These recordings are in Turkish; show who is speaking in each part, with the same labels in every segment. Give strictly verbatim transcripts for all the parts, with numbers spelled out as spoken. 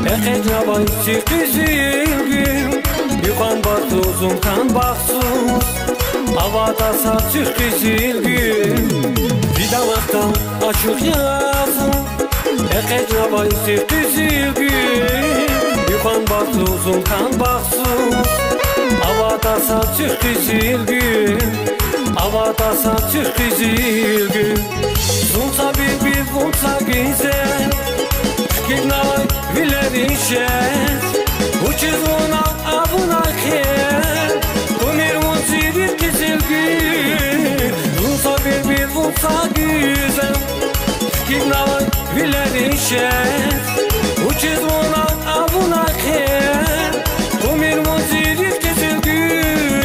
Speaker 1: Ekecabay çiftizilgim Yukan batı uzun kan baksuz Havada saçık kizilgim Vidamaktan açık yazım Ekecabay çiftizilgim Yukan batı uzun kan baksuz Havada saçık kizilgim Havada saçık kizilgim Zunsa bir bir vunsa güzel Kignay vilerin şez Uçuz ona abuna ker Kumir vunsidir kizilgim Zunsa bir bir vunsa güzel Kignay vilerin şez Uçuz ona abuna ker Kumir vunsidir kizilgim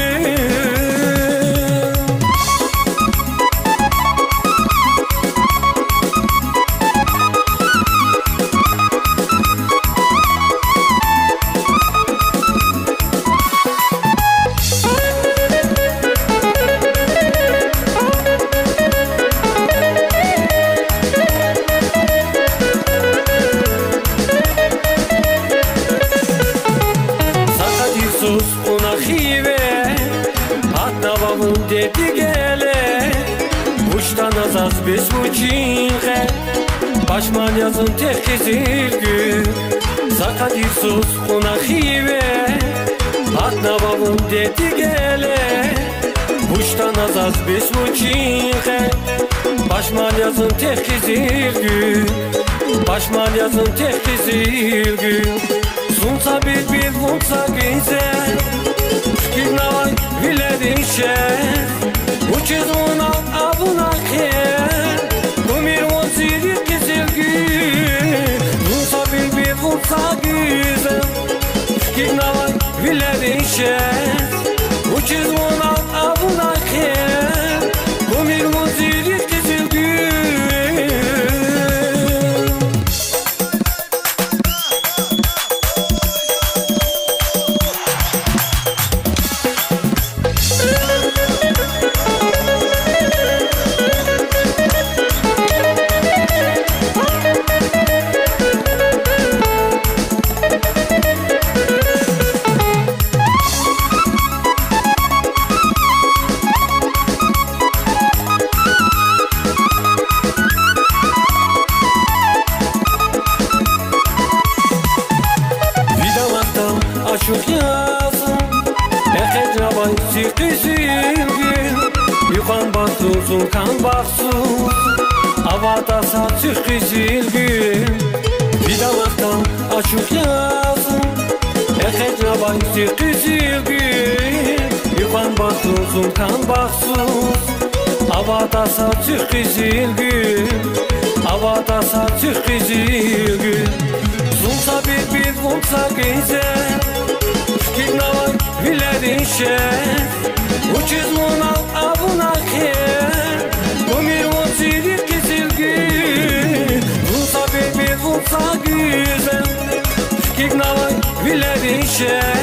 Speaker 1: Ona hive Hatta babam dedi gele Uçtan azaz biz bu cinge Başman yazın tek kizilgü Zakadir sus ona hive Hatta babam dedi gele Uçtan azaz biz bu cinge Başman yazın tek kizilgü Başman yazın tek kizilgü Sunsa bir bir vunsa güzel Kignay vilerin şez Uçuz ona abuna ker Kumir vunsidir kizilgim Sunsa bir bir vunsa güzel Kignay vilerin şez Uçuz ona abuna ker Kumir vunsidir kizilgim Açık yazım Ekecabay çiftizilgim Yukan batı uzun kan baksuz Havada saçık kizilgim Vidamaktan açık yazım Ekecabay çiftizilgim Yukan batı uzun kan baksuz Havada saçık kizilgim Havada saçık kizilgim Zunsa bir bir vunsa güzel Kignay vilerin şez Uçuz ona abuna ker Kumir vunsidir kizilgim Zunsa bir bir vunsa güzel Kignay vilerin şez